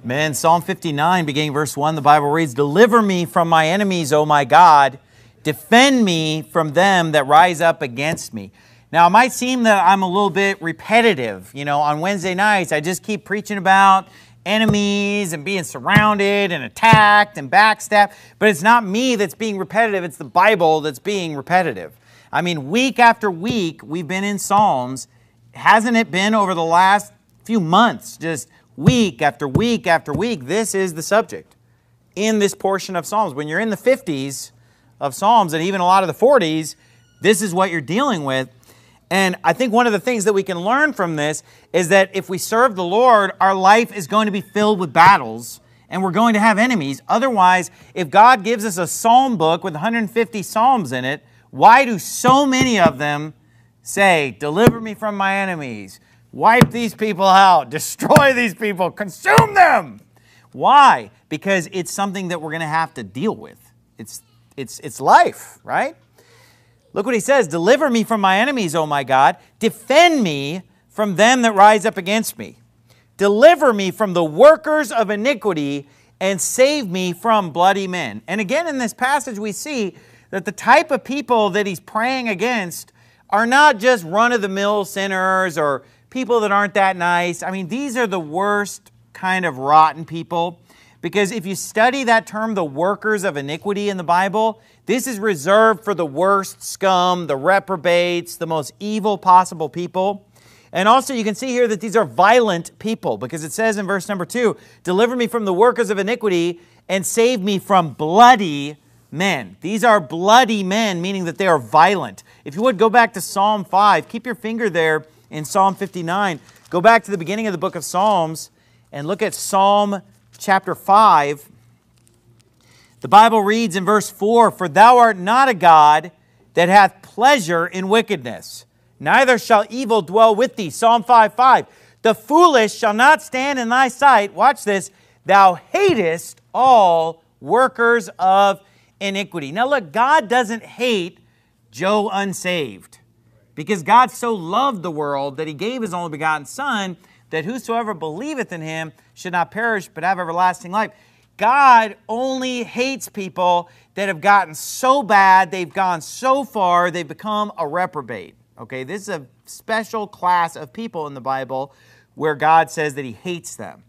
Man, Psalm 59, beginning verse 1, the Bible reads, "Deliver me from my enemies, O my God. Defend me from them that rise up against me." Now, it might seem that I'm a little bit repetitive. On Wednesday nights, I just keep preaching about enemies and being surrounded and attacked and backstabbed. But it's not me that's being repetitive. It's the Bible that's being repetitive. I mean, week after week, we've been in Psalms. Hasn't it been over the last few months? Just week after week after week, this is the subject in this portion of Psalms. When you're in the 50s of Psalms and even a lot of the 40s, this is what you're dealing with. And I think one of the things that we can learn from this is that if we serve the Lord, our life is going to be filled with battles and we're going to have enemies. Otherwise, if God gives us a psalm book with 150 psalms in it, why do so many of them say, "Deliver me from my enemies, wipe these people out, destroy these people, consume them"? Why? Because it's something that we're going to have to deal with. It's life, right? Look what he says, "Deliver me from my enemies, O my God. Defend me from them that rise up against me. Deliver me from the workers of iniquity and save me from bloody men." And again, in this passage, we see that the type of people that he's praying against are not just run-of-the-mill sinners or people that aren't that nice. I mean, these are the worst kind of rotten people. Because if you study that term, the workers of iniquity in the Bible, this is reserved for the worst scum, the reprobates, the most evil possible people. And also you can see here that these are violent people, because it says in verse number 2, "Deliver me from the workers of iniquity and save me from bloody men." These are bloody men, meaning that they are violent. If you would, go back to Psalm 5. Keep your finger there in Psalm 59. Go back to the beginning of the book of Psalms and look at Psalm chapter 5. The Bible reads in verse 4, "For thou art not a God that hath pleasure in wickedness, neither shall evil dwell with thee." Psalm 5:5. "The foolish shall not stand in thy sight." Watch this. "Thou hatest all workers of iniquity." Now look, God doesn't hate Joe unsaved, because God so loved the world that he gave his only begotten Son, that whosoever believeth in him should not perish but have everlasting life. God only hates people that have gotten so bad, they've gone so far, they've become a reprobate. Okay, this is a special class of people in the Bible where God says that he hates them.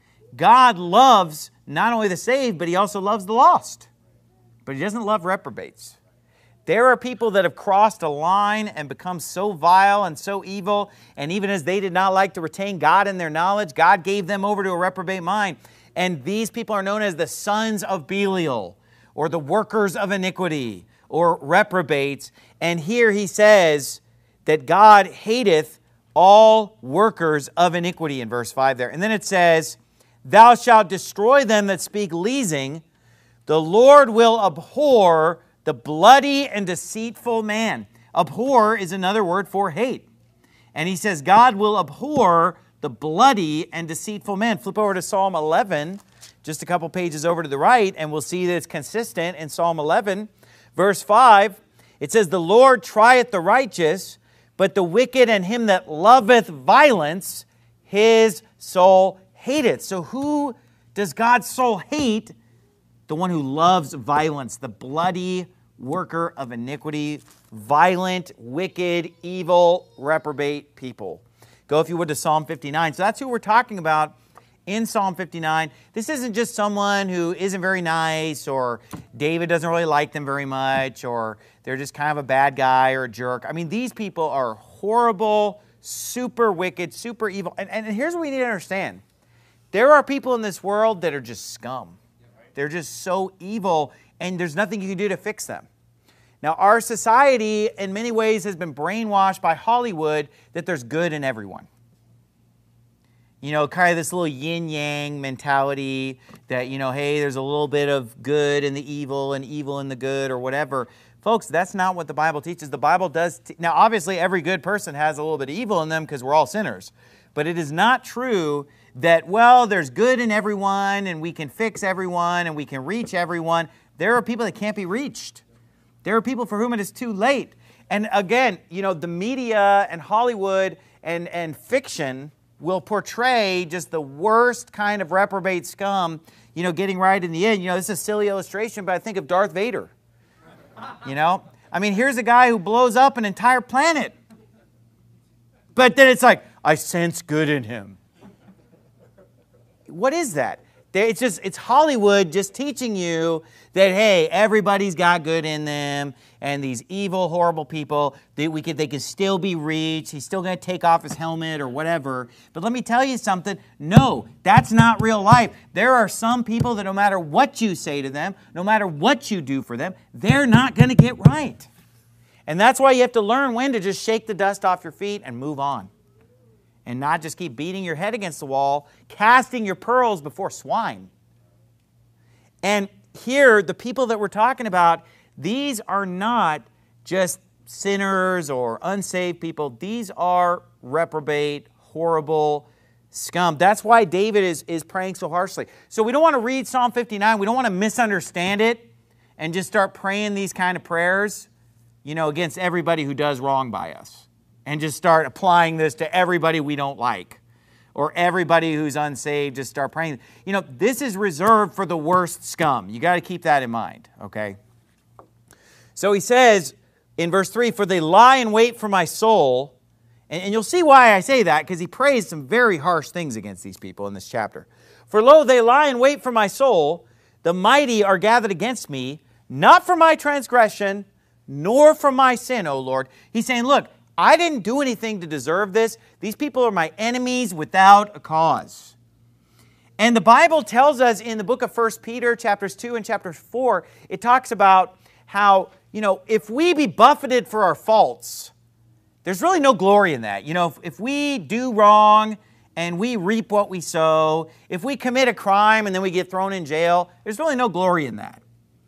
God loves not only the saved, but he also loves the lost. But he doesn't love reprobates. There are people that have crossed a line and become so vile and so evil, and even as they did not like to retain God in their knowledge, God gave them over to a reprobate mind. And these people are known as the sons of Belial, or the workers of iniquity, or reprobates. And here he says that God hateth all workers of iniquity in verse 5 there. And then it says, "Thou shalt destroy them that speak leasing. The Lord will abhor the bloody and deceitful man." Abhor is another word for hate. And he says God will abhor the bloody and deceitful man. Flip over to Psalm 11, just a couple pages over to the right, and we'll see that it's consistent in Psalm 11. Verse 5, it says, "The Lord trieth the righteous, but the wicked and him that loveth violence, his soul hateth." So who does God's soul hate? The one who loves violence, the bloody worker of iniquity, violent, wicked, evil, reprobate people. Go, if you would, to Psalm 59. So that's who we're talking about in Psalm 59. This isn't just someone who isn't very nice, or David doesn't really like them very much, or they're just kind of a bad guy or a jerk. I mean, these people are horrible, super wicked, super evil. And here's what we need to understand. There are people in this world that are just scum. They're just so evil, and there's nothing you can do to fix them. Now, our society in many ways has been brainwashed by Hollywood that there's good in everyone. Kind of this little yin-yang mentality that, hey, there's a little bit of good in the evil and evil in the good or whatever. Folks, that's not what the Bible teaches. The Bible does... Now, obviously, every good person has a little bit of evil in them because we're all sinners. But it is not true that, well, there's good in everyone and we can fix everyone and we can reach everyone. There are people that can't be reached. There are people for whom it is too late. And again, the media and Hollywood and fiction will portray just the worst kind of reprobate scum, getting right in the end. This is a silly illustration, but I think of Darth Vader. Here's a guy who blows up an entire planet. But then it's like, I sense good in him. What is that? It's Hollywood just teaching you that, hey, everybody's got good in them, and these evil, horrible people, they can still be reached. He's still going to take off his helmet or whatever. But let me tell you something. No, that's not real life. There are some people that no matter what you say to them, no matter what you do for them, they're not going to get right. And that's why you have to learn when to just shake the dust off your feet and move on. And not just keep beating your head against the wall, casting your pearls before swine. And here, the people that we're talking about, these are not just sinners or unsaved people. These are reprobate, horrible scum. That's why David is praying so harshly. So we don't want to read Psalm 59. We don't want to misunderstand it and just start praying these kind of prayers, against everybody who does wrong by us. And just start applying this to everybody we don't like. Or everybody who's unsaved, just start praying. This is reserved for the worst scum. You got to keep that in mind, okay? So he says in verse 3, for they lie in wait for my soul. And you'll see why I say that, because he prays some very harsh things against these people in this chapter. For lo, they lie in wait for my soul. The mighty are gathered against me, not for my transgression, nor for my sin, O Lord. He's saying, look, I didn't do anything to deserve this. These people are my enemies without a cause. And the Bible tells us in the book of 1 Peter, chapters 2 and chapter 4, it talks about how, if we be buffeted for our faults, there's really no glory in that. If we do wrong and we reap what we sow, if we commit a crime and then we get thrown in jail, there's really no glory in that.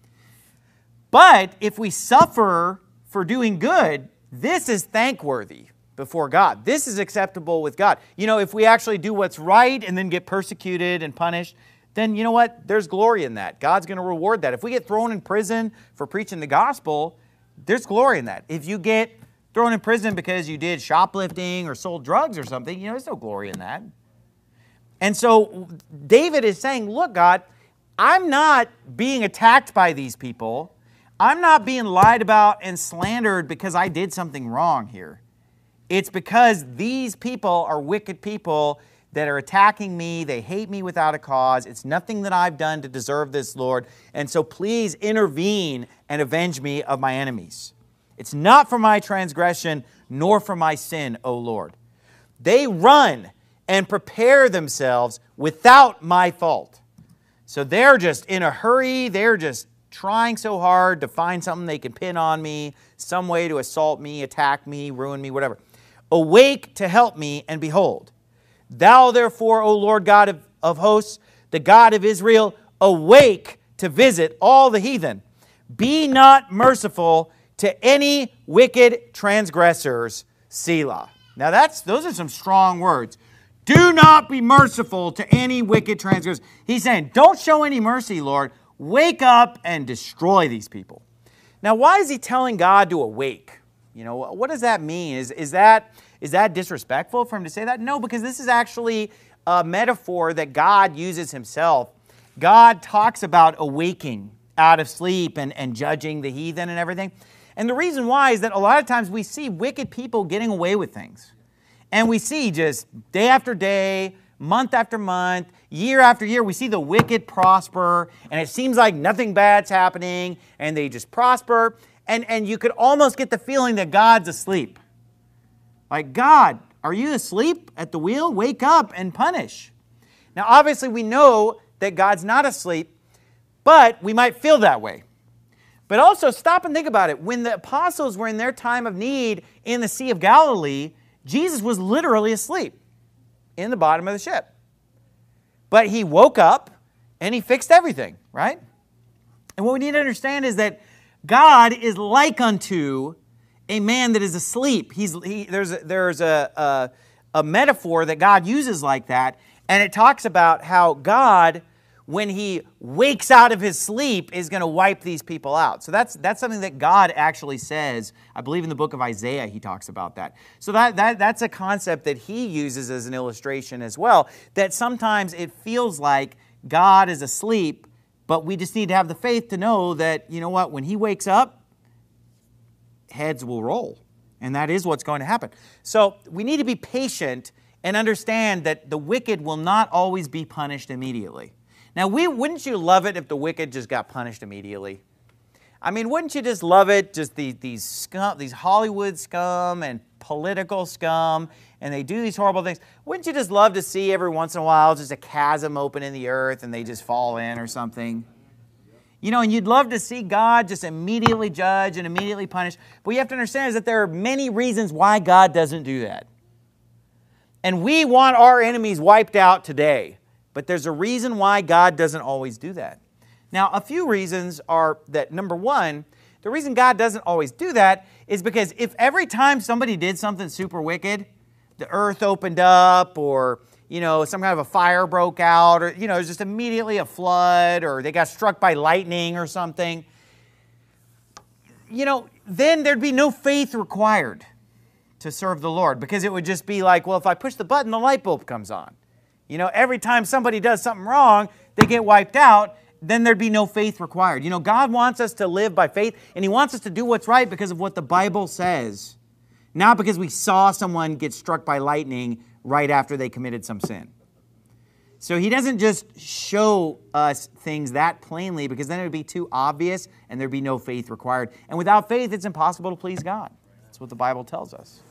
But if we suffer for doing good, this is thankworthy before God. This is acceptable with God. If we actually do what's right and then get persecuted and punished, then you know what? There's glory in that. God's going to reward that. If we get thrown in prison for preaching the gospel, there's glory in that. If you get thrown in prison because you did shoplifting or sold drugs or something, there's no glory in that. And so David is saying, look, God, I'm not being attacked by these people. I'm not being lied about and slandered because I did something wrong here. It's because these people are wicked people that are attacking me. They hate me without a cause. It's nothing that I've done to deserve this, Lord. And so please intervene and avenge me of my enemies. It's not for my transgression nor for my sin, O Lord. They run and prepare themselves without my fault. So they're just in a hurry. They're just trying so hard to find something they can pin on me, some way to assault me, attack me, ruin me, whatever. Awake to help me, and behold, thou therefore, O Lord God of hosts, the God of Israel, awake to visit all the heathen. Be not merciful to any wicked transgressors, Selah. Now those are some strong words. Do not be merciful to any wicked transgressors. He's saying, don't show any mercy, Lord. Wake up and destroy these people. Now, why is he telling God to awake? What does that mean? Is that disrespectful for him to say that? No, because this is actually a metaphor that God uses himself. God talks about awaking out of sleep and judging the heathen and everything. And the reason why is that a lot of times we see wicked people getting away with things. And we see just day after day, month after month, year after year, we see the wicked prosper, and it seems like nothing bad's happening, and they just prosper. And you could almost get the feeling that God's asleep. Like, God, are you asleep at the wheel? Wake up and punish. Now, obviously, we know that God's not asleep, but we might feel that way. But also, stop and think about it. When the apostles were in their time of need in the Sea of Galilee, Jesus was literally asleep in the bottom of the ship. But he woke up and he fixed everything, right? And what we need to understand is that God is like unto a man that is asleep. There's a metaphor that God uses like that, and it talks about how God when he wakes out of his sleep, is going to wipe these people out. So that's something that God actually says. I believe in the book of Isaiah he talks about that. So that's a concept that he uses as an illustration as well, that sometimes it feels like God is asleep, but we just need to have the faith to know that, you know what, when he wakes up, heads will roll. And that is what's going to happen. So we need to be patient and understand that the wicked will not always be punished immediately. Now, wouldn't you love it if the wicked just got punished immediately? I mean, wouldn't you just love it, just these Hollywood scum and political scum, and they do these horrible things. Wouldn't you just love to see every once in a while just a chasm open in the earth and they just fall in or something? You know, and you'd love to see God just immediately judge and immediately punish. But what you have to understand is that there are many reasons why God doesn't do that. And we want our enemies wiped out today. But there's a reason why God doesn't always do that. Now, a few reasons are that, number one, the reason God doesn't always do that is because if every time somebody did something super wicked, the earth opened up, or, you know, some kind of a fire broke out, or, you know, it was just immediately a flood, or they got struck by lightning or something, you know, then there'd be no faith required to serve the Lord, because it would just be like, well, if I push the button, the light bulb comes on. You know, every time somebody does something wrong, they get wiped out, then there'd be no faith required. You know, God wants us to live by faith, and he wants us to do what's right because of what the Bible says, not because we saw someone get struck by lightning right after they committed some sin. So he doesn't just show us things that plainly, because then it would be too obvious and there'd be no faith required. And without faith, it's impossible to please God. That's what the Bible tells us.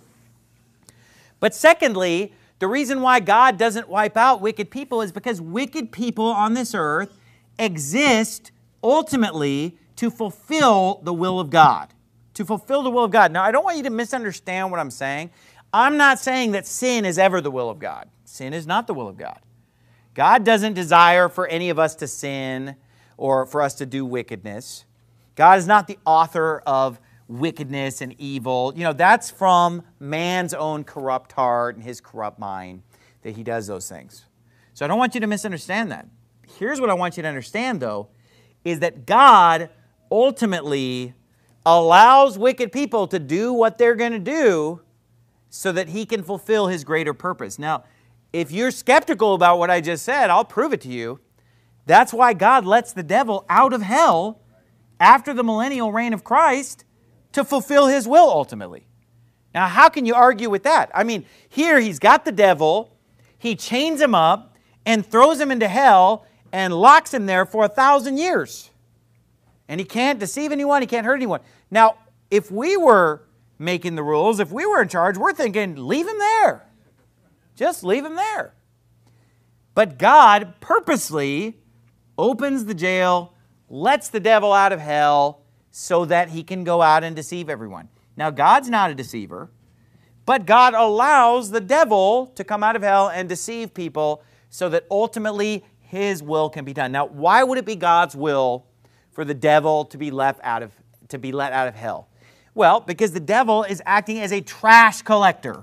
But secondly, the reason why God doesn't wipe out wicked people is because wicked people on this earth exist ultimately to fulfill the will of God. To fulfill the will of God. Now, I don't want you to misunderstand what I'm saying. I'm not saying that sin is ever the will of God. Sin is not the will of God. God doesn't desire for any of us to sin or for us to do wickedness. God is not the author of wickedness and evil. You know, that's from man's own corrupt heart and his corrupt mind that he does those things. So I don't want you to misunderstand that. Here's what I want you to understand, though, is that God ultimately allows wicked people to do what they're going to do so that he can fulfill his greater purpose. Now, if you're skeptical about what I just said, I'll prove it to you. That's why God lets the devil out of hell after the millennial reign of Christ to fulfill his will ultimately. Now, how can you argue with that? I mean, here he's got the devil, he chains him up and throws him into hell and locks him there for 1,000 years. And he can't deceive anyone, he can't hurt anyone. Now, if we were making the rules, if we were in charge, we're thinking, leave him there. Just leave him there. But God purposely opens the jail, lets the devil out of hell so that he can go out and deceive everyone. Now, God's not a deceiver, but God allows the devil to come out of hell and deceive people so that ultimately his will can be done. Now, why would it be God's will for the devil to be let out of hell? Well, because the devil is acting as a trash collector.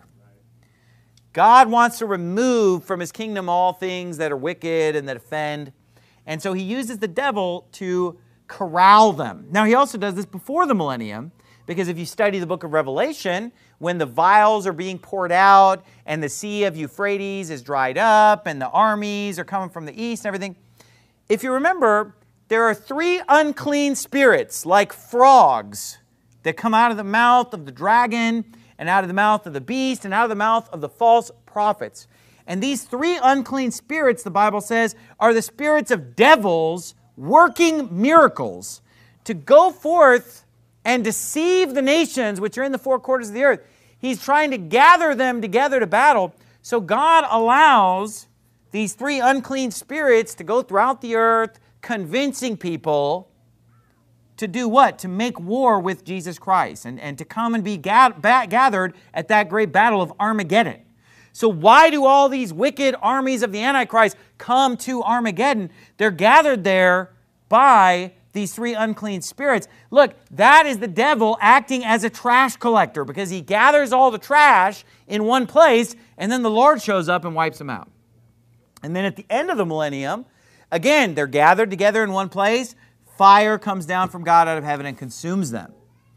God wants to remove from his kingdom all things that are wicked and that offend. And so he uses the devil to corral them. Now, he also does this before the millennium, because if you study the book of Revelation, when the vials are being poured out and the sea of Euphrates is dried up and the armies are coming from the east and everything, if you remember, there are 3 unclean spirits like frogs that come out of the mouth of the dragon and out of the mouth of the beast and out of the mouth of the false prophets. And these 3 unclean spirits, the Bible says, are the spirits of devils working miracles to go forth and deceive the nations which are in the 4 quarters of the earth. He's trying to gather them together to battle. So God allows these 3 unclean spirits to go throughout the earth, convincing people to do what? To make war with Jesus Christ and to come and be gathered at that great battle of Armageddon. So why do all these wicked armies of the Antichrist come to Armageddon? They're gathered there by these 3 unclean spirits. Look, that is the devil acting as a trash collector, because he gathers all the trash in one place and then the Lord shows up and wipes them out. And then at the end of the millennium, Again, they're gathered together in one place. Fire comes down from God out of heaven and consumes them.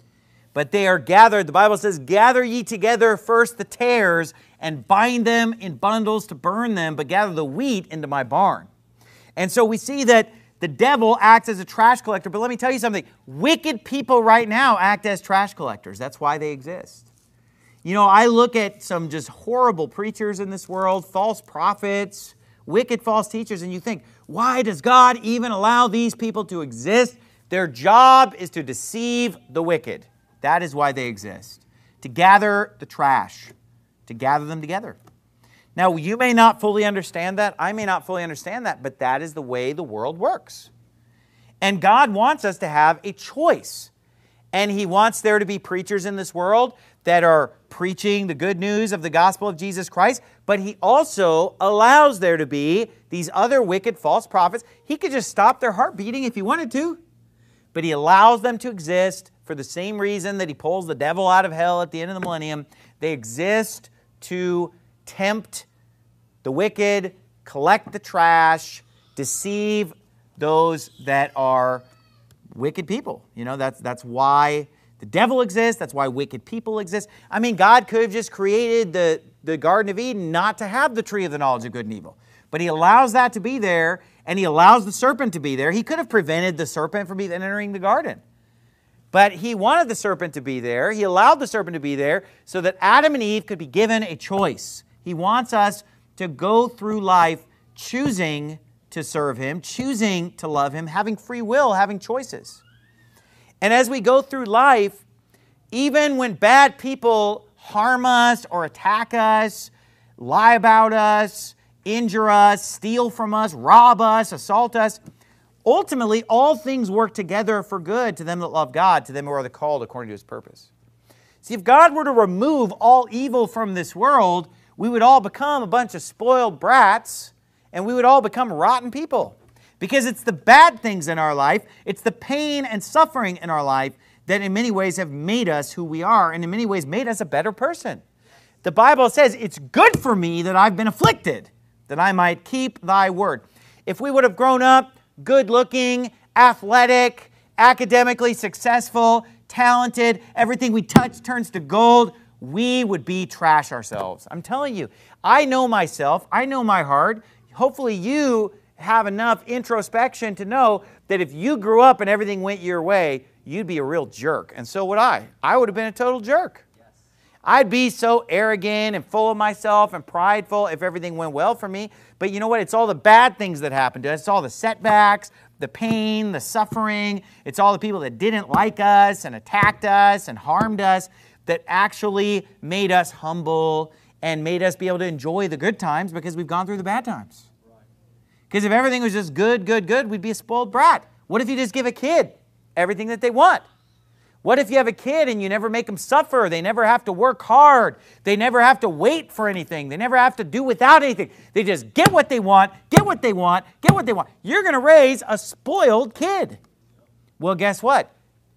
But they are gathered. The Bible says, gather ye together first the tares and bind them in bundles to burn them, but gather the wheat into my barn. And so we see that the devil acts as a trash collector. But let me tell you something. Wicked people right now act as trash collectors. That's why they exist. You know, I look at some just horrible preachers in this world, false prophets, wicked false teachers, and you think, why does God even allow these people to exist? Their job is to deceive the wicked. That is why they exist. To gather the trash. To gather them together. Now, you may not fully understand that. I may not fully understand that, but that is the way the world works. And God wants us to have a choice. And He wants there to be preachers in this world that are preaching the good news of the gospel of Jesus Christ, but He also allows there to be these other wicked false prophets. He could just stop their heart beating if He wanted to, but He allows them to exist for the same reason that He pulls the devil out of hell at the end of the millennium. They exist to tempt the wicked, collect the trash, deceive those that are wicked people. You know, that's why the devil exists. That's why wicked people exist. I mean, God could have just created the Garden of Eden not to have the tree of the knowledge of good and evil. But He allows that to be there, and He allows the serpent to be there. He could have prevented the serpent from even entering the garden. But He wanted the serpent to be there. He allowed the serpent to be there so that Adam and Eve could be given a choice. He wants us to go through life choosing to serve Him, choosing to love Him, having free will, having choices. And as we go through life, even when bad people harm us or attack us, lie about us, injure us, steal from us, rob us, assault us, ultimately all things work together for good to them that love God, to them who are the called according to His purpose. See, if God were to remove all evil from this world, we would all become a bunch of spoiled brats, and we would all become rotten people. Because it's the bad things in our life, it's the pain and suffering in our life that in many ways have made us who we are, and in many ways made us a better person. The Bible says, it's good for me that I've been afflicted, that I might keep thy word. If we would have grown up good-looking, athletic, academically successful, talented, everything we touch turns to gold, we would be trash ourselves. I'm telling you, I know myself, I know my heart. Hopefully you have enough introspection to know that if you grew up and everything went your way, you'd be a real jerk. And so would I. I would have been a total jerk. Yes. I'd be so arrogant and full of myself and prideful if everything went well for me. But you know what? It's all the bad things that happened to us. It's all the setbacks, the pain, the suffering. It's all the people that didn't like us and attacked us and harmed us that actually made us humble and made us be able to enjoy the good times because we've gone through the bad times. Because if everything was just good, we'd be a spoiled brat. What if you just give a kid everything that they want? What if you have a kid and you never make them suffer? They never have to work hard. They never have to wait for anything. They never have to do without anything. They just get what they want, get what they want, get what they want. You're going to raise a spoiled kid. Well, guess what?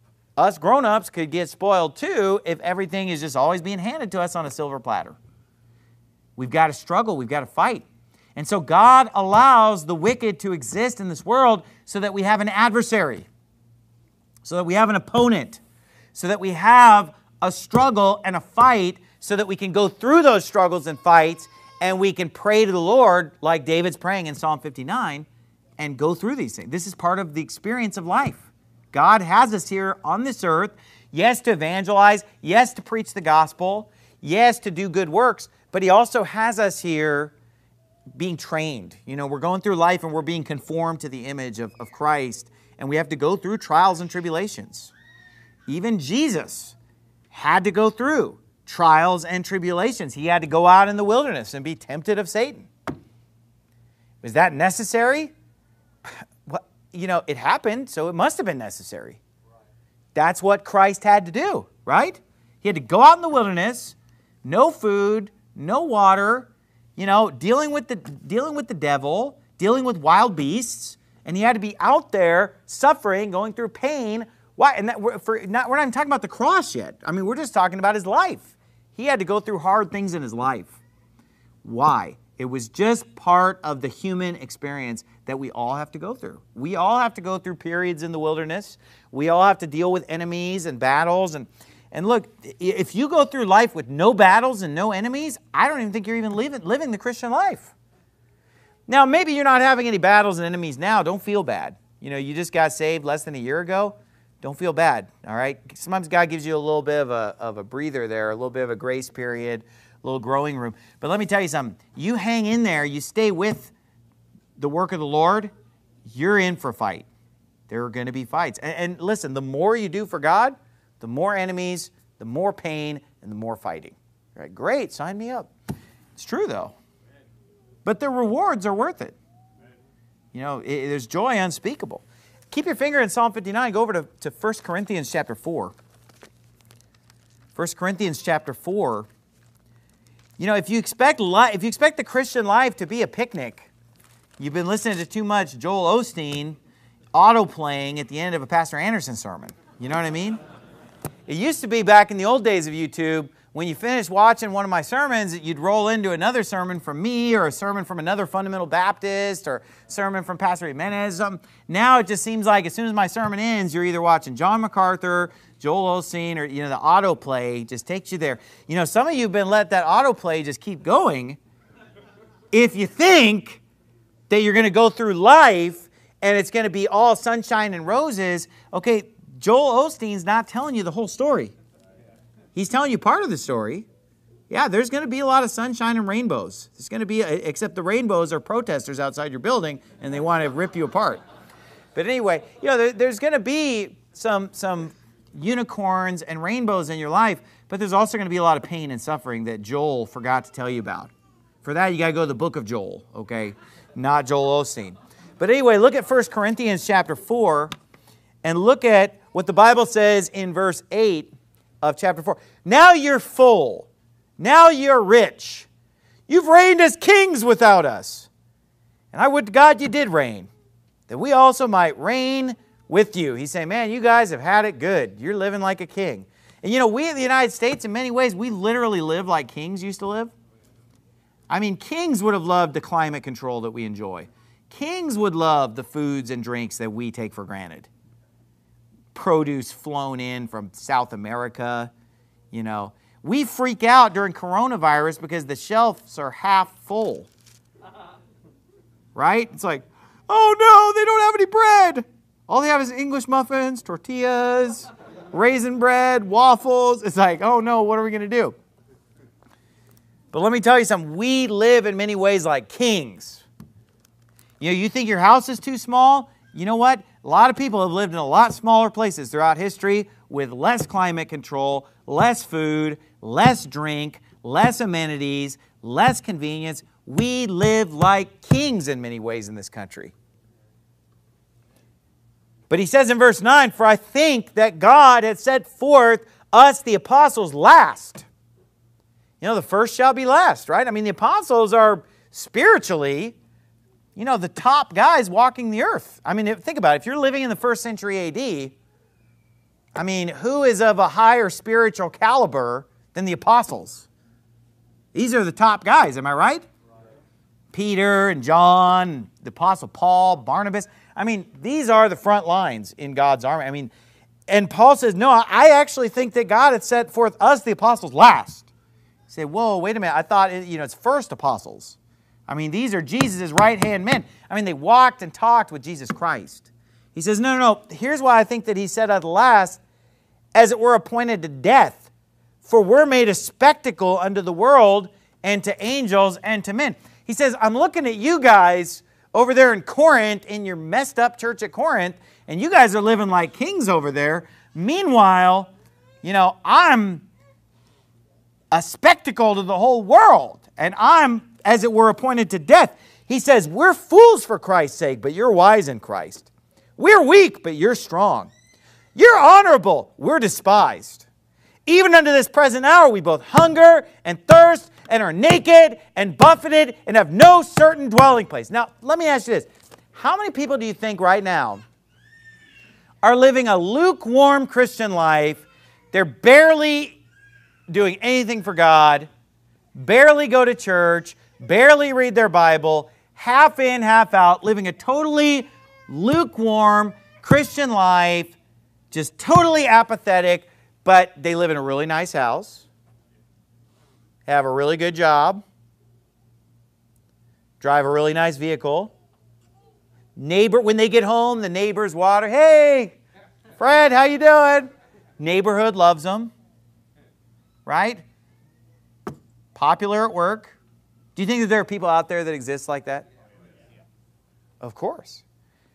Us grown-ups could get spoiled too if everything is just always being handed to us on a silver platter. We've got to struggle. We've got to fight. And so God allows the wicked to exist in this world so that we have an adversary, so that we have an opponent, so that we have a struggle and a fight so that we can go through those struggles and fights and we can pray to the Lord like David's praying in Psalm 59 and go through these things. This is part of the experience of life. God has us here on this earth, yes, to evangelize, yes, to preach the gospel, yes, to do good works, but He also has us here being trained. You know, we're going through life and we're being conformed to the image of Christ, and we have to go through trials and tribulations. Even Jesus had to go through trials and tribulations. He had to go out in the wilderness and be tempted of Satan. Was that necessary? Well, you know, it happened, so it must have been necessary. That's what Christ had to do, right? He had to go out in the wilderness, no food, no water, you know, dealing with the devil, dealing with wild beasts, and He had to be out there suffering, going through pain. Why? And we're not even talking about the cross yet. I mean, we're just talking about His life. He had to go through hard things in His life. Why? It was just part of the human experience that we all have to go through. We all have to go through periods in the wilderness. We all have to deal with enemies and battles. And look, if you go through life with no battles and no enemies, I don't even think you're even living the Christian life. Now, maybe you're not having any battles and enemies now. Don't feel bad. You know, you just got saved less than a year ago. Don't feel bad, all right? Sometimes God gives you a little bit of a breather there, a little bit of a grace period, a little growing room. But let me tell you something. You hang in there, you stay with the work of the Lord, you're in for a fight. There are going to be fights. And listen, the more you do for God, the more enemies, the more pain, and the more fighting. All right, great, sign me up. It's true, though. But the rewards are worth it. You know, there's joy unspeakable. Keep your finger in Psalm 59. Go over to 1 Corinthians chapter 4. 1 Corinthians chapter 4. You know, if you expect the Christian life to be a picnic, you've been listening to too much Joel Osteen auto-playing at the end of a Pastor Anderson sermon. You know what I mean? It used to be back in the old days of YouTube, when you finished watching one of my sermons, you'd roll into another sermon from me or a sermon from another fundamental Baptist or a sermon from Pastor Jimenez. Now it just seems like as soon as my sermon ends, you're either watching John MacArthur, Joel Osteen, or the autoplay just takes you there. You know, some of you have been let that autoplay just keep going if you think that you're going to go through life and it's going to be all sunshine and roses. Okay, Joel Osteen's not telling you the whole story. He's telling you part of the story. Yeah, there's going to be a lot of sunshine and rainbows. There's going to be, except the rainbows are protesters outside your building, and they want to rip you apart. But anyway, you know, there's going to be some unicorns and rainbows in your life, but there's also going to be a lot of pain and suffering that Joel forgot to tell you about. For that, you got to go to the book of Joel, okay? Not Joel Osteen. But anyway, look at 1 Corinthians chapter 4, and look at what the Bible says in verse 8 of chapter 4. Now you're full. Now you're rich. You've reigned as kings without us. And I would to God you did reign, that we also might reign with you. He's saying, man, you guys have had it good. You're living like a king. And you know, we in the United States, in many ways, we literally live like kings used to live. I mean, kings would have loved the climate control that we enjoy. Kings would love the foods and drinks that we take for granted. Produce flown in from South America, you know. We freak out during coronavirus because the shelves are half full. Right? It's like, oh no, they don't have any bread. All they have is English muffins, tortillas, raisin bread, waffles. It's like, oh no, what are we going to do? But let me tell you something. We live in many ways like kings. You know, you think your house is too small? You know what? A lot of people have lived in a lot smaller places throughout history with less climate control, less food, less drink, less amenities, less convenience. We live like kings in many ways in this country. But he says in verse 9, for I think that God had set forth us, the apostles, last. You know, the first shall be last, right? I mean, the apostles are spiritually, you know, the top guys walking the earth. I mean, think about it. If you're living in the 1st century A.D., I mean, who is of a higher spiritual caliber than the apostles? These are the top guys, am I right? Peter and John, the apostle Paul, Barnabas. I mean, these are the front lines in God's army. I mean, and Paul says, no, I actually think that God had set forth us, the apostles, last. You say, whoa, wait a minute. I thought, it's first apostles. I mean, these are Jesus' right-hand men. I mean, they walked and talked with Jesus Christ. He says, no. Here's why I think that he said at last, as it were appointed to death. For we're made a spectacle unto the world and to angels and to men. He says, I'm looking at you guys over there in Corinth, in your messed up church at Corinth, and you guys are living like kings over there. Meanwhile, I'm a spectacle to the whole world, and I'm, as it were, appointed to death. He says, we're fools for Christ's sake, but you're wise in Christ. We're weak, but you're strong. You're honorable, we're despised. Even unto this present hour, we both hunger and thirst and are naked and buffeted and have no certain dwelling place. Now, let me ask you this. How many people do you think right now are living a lukewarm Christian life? They're barely doing anything for God, barely go to church, barely read their Bible, half in, half out, living a totally lukewarm Christian life, just totally apathetic, but they live in a really nice house, have a really good job, drive a really nice vehicle. Neighbor, when they get home, the neighbors water. Hey, Fred, how you doing? Neighborhood loves them, right? Popular at work. Do you think that there are people out there that exist like that? Of course.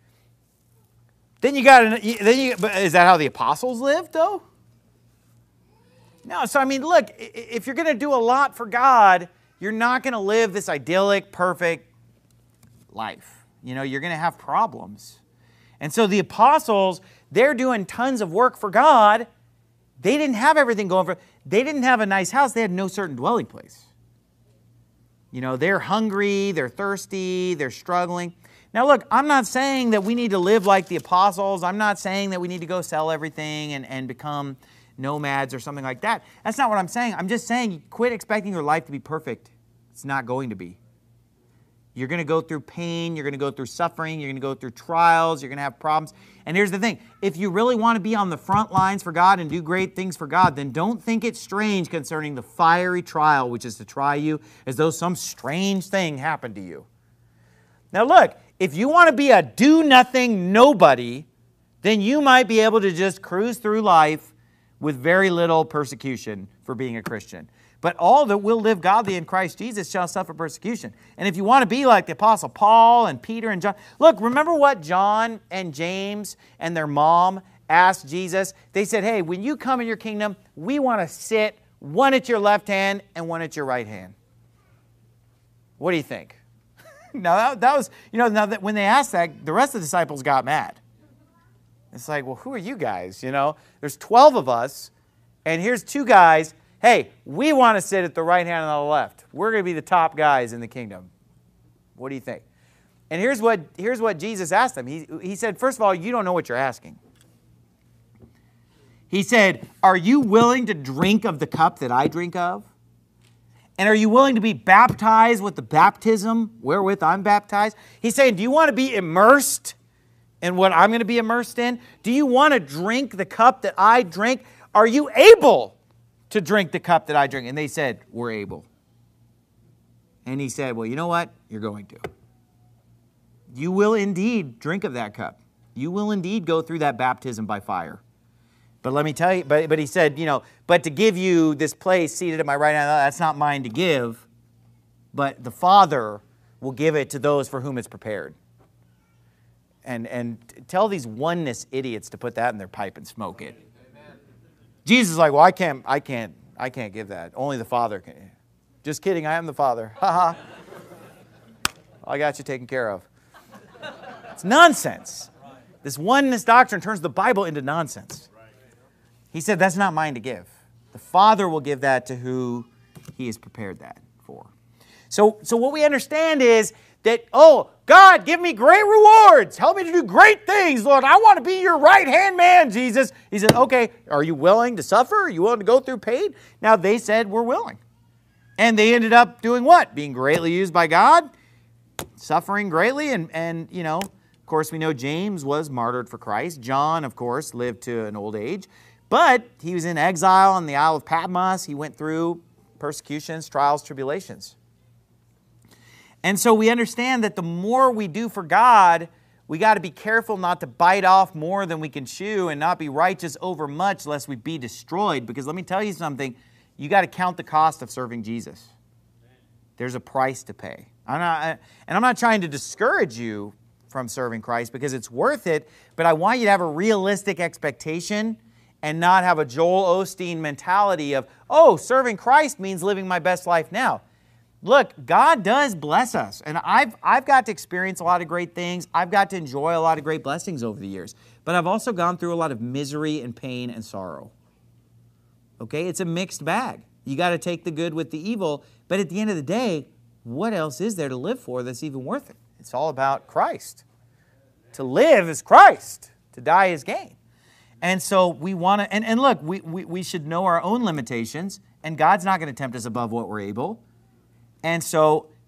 Is that how the apostles lived, though? No, so I mean, look, if you're going to do a lot for God, you're not going to live this idyllic, perfect life. You know, you're going to have problems. And so the apostles, they're doing tons of work for God. They didn't have everything going for them. They didn't have a nice house. They had no certain dwelling place. You know, they're hungry, they're thirsty, they're struggling. Now look, I'm not saying that we need to live like the apostles. I'm not saying that we need to go sell everything and become nomads or something like that. That's not what I'm saying. I'm just saying quit expecting your life to be perfect. It's not going to be. You're going to go through pain, you're going to go through suffering, you're going to go through trials, you're going to have problems. And here's the thing, if you really want to be on the front lines for God and do great things for God, then don't think it's strange concerning the fiery trial, which is to try you as though some strange thing happened to you. Now look, if you want to be a do-nothing nobody, then you might be able to just cruise through life with very little persecution for being a Christian. But all that will live godly in Christ Jesus shall suffer persecution. And if you want to be like the Apostle Paul and Peter and John, look, remember what John and James and their mom asked Jesus? They said, hey, when you come in your kingdom, we want to sit one at your left hand and one at your right hand. What do you think? Now that was, now that when they asked that, the rest of the disciples got mad. It's like, well, who are you guys? There's 12 of us, and here's 2 guys. Hey, we want to sit at the right hand and the left. We're going to be the top guys in the kingdom. What do you think? And here's what Jesus asked them. He said, first of all, you don't know what you're asking. He said, are you willing to drink of the cup that I drink of? And are you willing to be baptized with the baptism wherewith I'm baptized? He's saying, do you want to be immersed in what I'm going to be immersed in? Do you want to drink the cup that I drink? Are you able to drink the cup that I drink? And they said, we're able. And he said, well, you know what? You're going to. You will indeed drink of that cup. You will indeed go through that baptism by fire. But let me tell you, but he said, but to give you this place seated at my right hand, that's not mine to give, but the Father will give it to those for whom it's prepared. And tell these oneness idiots to put that in their pipe and smoke it. Jesus is like, well, I can't give that. Only the Father can. Just kidding, I am the Father. Ha ha. I got you taken care of. It's nonsense. This oneness doctrine turns the Bible into nonsense. He said, that's not mine to give. The Father will give that to who He has prepared that for. So what we understand is that, oh, God, give me great rewards. Help me to do great things, Lord. I want to be your right-hand man, Jesus. He said, okay, are you willing to suffer? Are you willing to go through pain? Now, they said, we're willing. And they ended up doing what? Being greatly used by God, suffering greatly, and of course, we know James was martyred for Christ. John, of course, lived to an old age. But he was in exile on the Isle of Patmos. He went through persecutions, trials, tribulations. And so we understand that the more we do for God, we got to be careful not to bite off more than we can chew and not be righteous over much lest we be destroyed. Because let me tell you something, you got to count the cost of serving Jesus. There's a price to pay. I'm not trying to discourage you from serving Christ because it's worth it, but I want you to have a realistic expectation and not have a Joel Osteen mentality of, oh, serving Christ means living my best life now. Look, God does bless us, and I've got to experience a lot of great things. I've got to enjoy a lot of great blessings over the years, but I've also gone through a lot of misery and pain and sorrow. Okay, it's a mixed bag. You got to take the good with the evil, but at the end of the day, what else is there to live for that's even worth it? It's all about Christ. To live is Christ. To die is gain. And so we want to, and look, we should know our own limitations, and God's not going to tempt us above what we're able. And so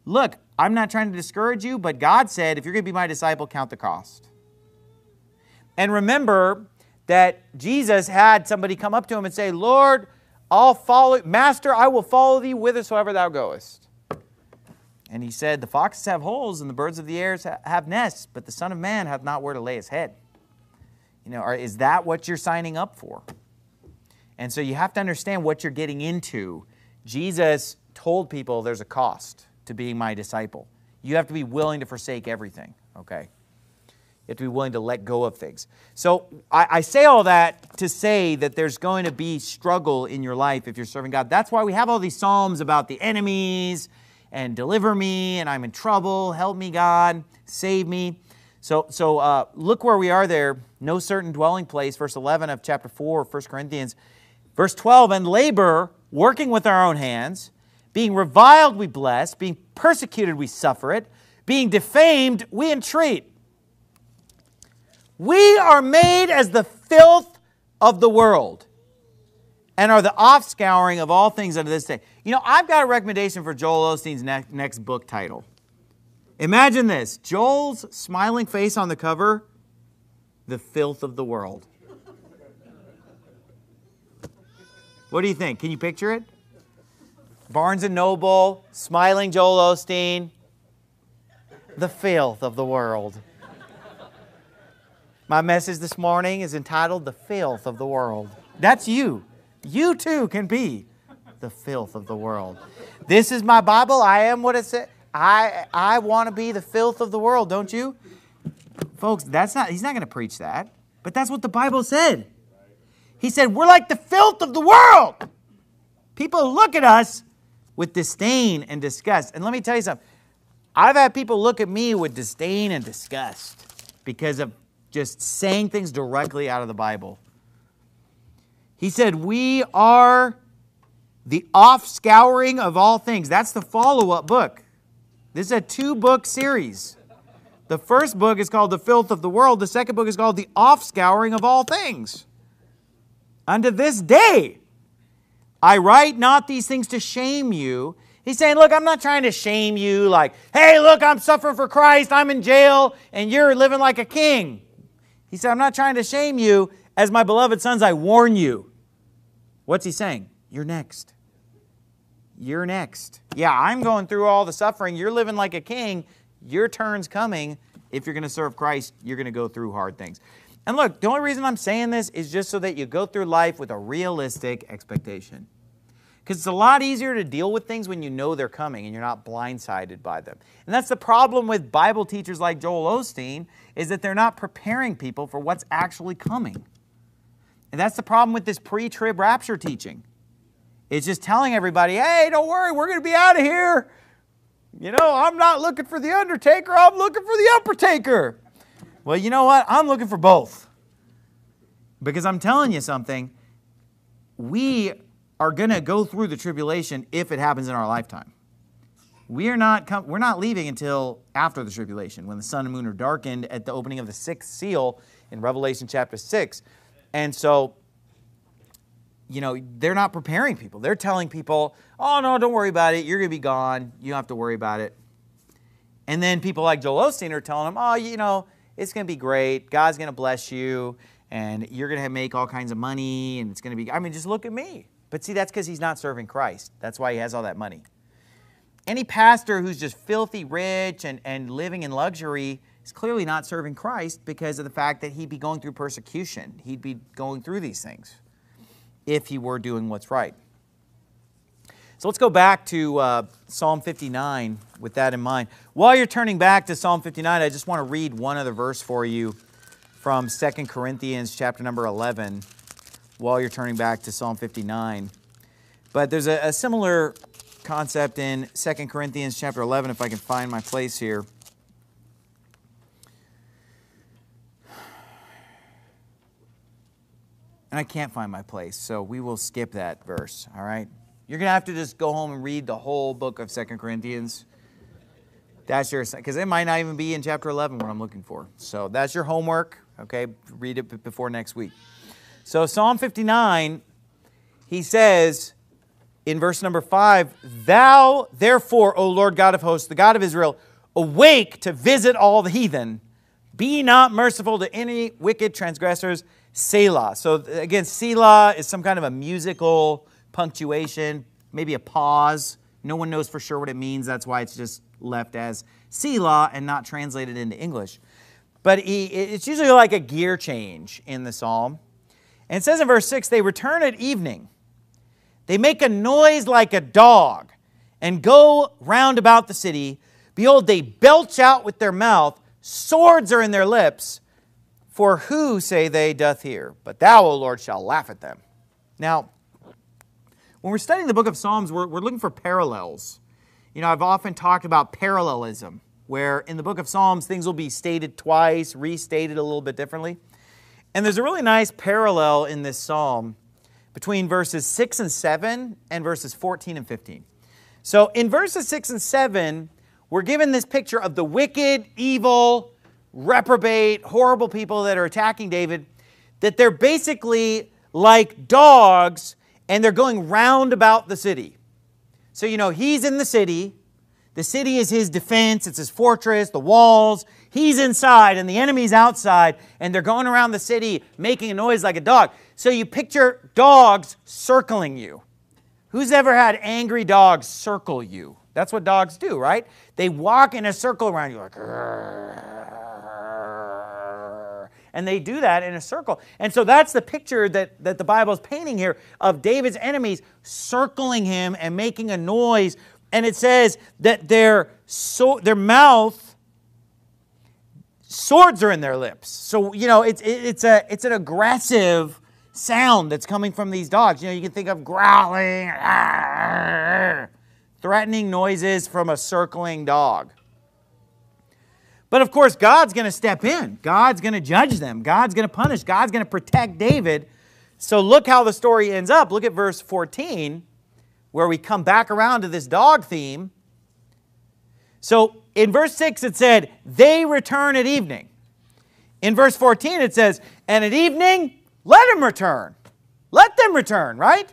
look, I'm not trying to discourage you, but God said, if you're going to be my disciple, count the cost. And remember that Jesus had somebody come up to him and say, Lord, I'll follow, Master, I will follow thee whithersoever thou goest. And he said, the foxes have holes and the birds of the air have nests, but the Son of Man hath not where to lay his head. You know, is that what you're signing up for? And so you have to understand what you're getting into. Jesus told people there's a cost to being my disciple. You have to be willing to forsake everything, okay? You have to be willing to let go of things. So I say all that to say that there's going to be struggle in your life if you're serving God. That's why we have all these psalms about the enemies and deliver me, and I'm in trouble, help me, God, save me. So look where we are there. No certain dwelling place, verse 11 of chapter 4 of 1 Corinthians. Verse 12, and labor, working with our own hands, being reviled we bless, being persecuted we suffer it, being defamed we entreat. We are made as the filth of the world and are the offscouring of all things unto this day. You know, I've got a recommendation for Joel Osteen's next book title. Imagine this, Joel's smiling face on the cover, The Filth of the World. What do you think? Can you picture it? Barnes & Noble, smiling Joel Osteen, The Filth of the World. My message this morning is entitled, The Filth of the World. That's you. You too can be the filth of the world. This is my Bible. I am what it says. I want to be the filth of the world, don't you? Folks, he's not going to preach that. But that's what the Bible said. He said, we're like the filth of the world. People look at us with disdain and disgust. And let me tell you something. I've had people look at me with disdain and disgust because of just saying things directly out of the Bible. He said, we are the offscouring of all things. That's the follow-up book. This is a 2-book series. The first book is called The Filth of the World. The second book is called The Offscouring of All Things. Unto this day, I write not these things to shame you. He's saying, look, I'm not trying to shame you like, hey, look, I'm suffering for Christ, I'm in jail, and you're living like a king. He said, I'm not trying to shame you. As my beloved sons, I warn you. What's he saying? You're next. You're next. Yeah, I'm going through all the suffering. You're living like a king. Your turn's coming. If you're going to serve Christ, you're going to go through hard things. And look, the only reason I'm saying this is just so that you go through life with a realistic expectation. Because it's a lot easier to deal with things when you know they're coming and you're not blindsided by them. And that's the problem with Bible teachers like Joel Osteen, is that they're not preparing people for what's actually coming. And that's the problem with this pre-trib rapture teaching. It's just telling everybody, hey, don't worry, we're going to be out of here. You know, I'm not looking for the undertaker, I'm looking for the uppertaker. Well, you know what? I'm looking for both. Because I'm telling you something, we are going to go through the tribulation if it happens in our lifetime. We're not leaving until after the tribulation, when the sun and moon are darkened at the opening of the 6th seal in Revelation chapter 6. And so, you know, they're not preparing people. They're telling people, oh, no, don't worry about it. You're going to be gone. You don't have to worry about it. And then people like Joel Osteen are telling them, oh, you know, it's going to be great. God's going to bless you. And you're going to make all kinds of money. And it's going to be, I mean, just look at me. But see, that's because he's not serving Christ. That's why he has all that money. Any pastor who's just filthy rich and living in luxury is clearly not serving Christ because of the fact that he'd be going through persecution. He'd be going through these things if he were doing what's right. So let's go back to Psalm 59 with that in mind. While you're turning back to Psalm 59, I just want to read one other verse for you from 2 Corinthians chapter number 11 while you're turning back to Psalm 59. But there's a similar concept in 2 Corinthians chapter 11, if I can find my place here. And I can't find my place, so we will skip that verse, all right? You're going to have to just go home and read the whole book of 2 Corinthians. That's your, because it might not even be in chapter 11 what I'm looking for. So that's your homework, okay? Read it before next week. So Psalm 59, he says, in verse number 5, thou, therefore, O Lord God of hosts, the God of Israel, awake to visit all the heathen. Be not merciful to any wicked transgressors. Selah. So again, Selah is some kind of a musical punctuation, maybe a pause. No one knows for sure what it means. That's why it's just left as Selah and not translated into English. But it's usually like a gear change in the psalm. And it says in verse 6, they return at evening. They make a noise like a dog and go round about the city. Behold, they belch out with their mouth. Swords are in their lips. For who, say they, doth hear? But thou, O Lord, shalt laugh at them. Now, when we're studying the book of Psalms, we're looking for parallels. You know, I've often talked about parallelism, where in the book of Psalms, things will be stated twice, restated a little bit differently. And there's a really nice parallel in this psalm between verses 6 and 7 and verses 14 and 15. So in verses 6 and 7, we're given this picture of the wicked, evil, reprobate, horrible people that are attacking David, that they're basically like dogs and they're going round about the city. So, you know, he's in the city. The city is his defense. It's his fortress, the walls. He's inside and the enemy's outside, and they're going around the city making a noise like a dog. So you picture dogs circling you. Who's ever had angry dogs circle you? That's what dogs do, right? They walk in a circle around you like, and they do that in a circle. And so that's the picture that the Bible is painting here of David's enemies circling him and making a noise. And it says that their mouth, swords are in their lips. So, you know, it's an aggressive sound that's coming from these dogs. You know, you can think of growling, threatening noises from a circling dog. But of course, God's going to step in. God's going to judge them. God's going to punish. God's going to protect David. So look how the story ends up. Look at verse 14, where we come back around to this dog theme. So in verse 6 it said, they return at evening. In verse 14 it says, and at evening, let them return. Let them return, right?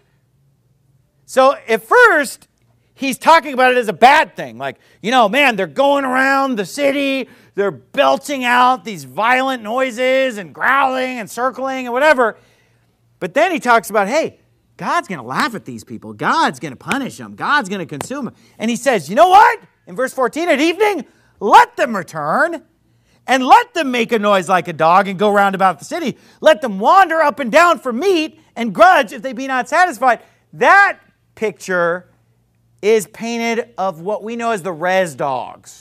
So at first, he's talking about it as a bad thing. Like, you know, man, they're going around the city. They're belching out these violent noises and growling and circling and whatever. But then he talks about, hey, God's going to laugh at these people. God's going to punish them. God's going to consume them. And he says, you know what? In verse 14, at evening, let them return and let them make a noise like a dog and go round about the city. Let them wander up and down for meat and grudge if they be not satisfied. That picture is painted of what we know as the res dogs.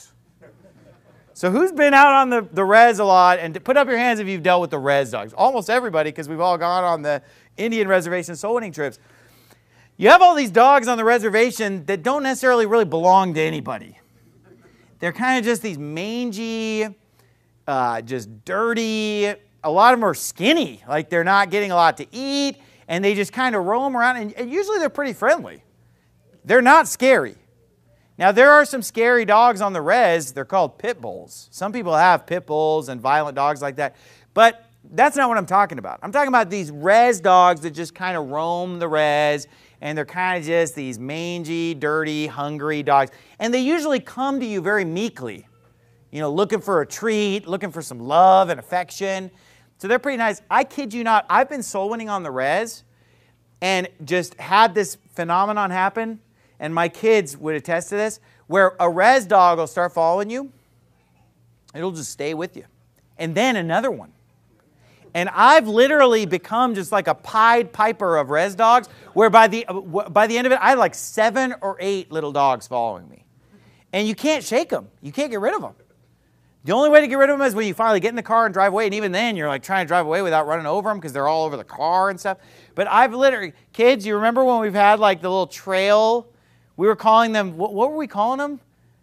So who's been out on the res a lot? And put up your hands if you've dealt with the res dogs. Almost everybody, because we've all gone on the Indian reservation soul winning trips. You have all these dogs on the reservation that don't necessarily really belong to anybody. They're kind of just these mangy, just dirty. A lot of them are skinny, like they're not getting a lot to eat, and they just kind of roam around, and usually they're pretty friendly. They're not scary. Now, there are some scary dogs on the res. They're called pit bulls. Some people have pit bulls and violent dogs like that. But that's not what I'm talking about. I'm talking about these res dogs that just kind of roam the res, and they're kind of just these mangy, dirty, hungry dogs. And they usually come to you very meekly, you know, looking for a treat, looking for some love and affection. So they're pretty nice. I kid you not, I've been soul winning on the res and just had this phenomenon happen. And my kids would attest to this, where a res dog will start following you. It'll just stay with you. And then another one. And I've literally become just like a Pied Piper of res dogs, where by the end of it, I had like 7 or 8 little dogs following me. And you can't shake them. You can't get rid of them. The only way to get rid of them is when you finally get in the car and drive away. And even then, you're like trying to drive away without running over them because they're all over the car and stuff. But I've literally, kids, you remember when we've had like the little trail? We were calling them, what were we calling them?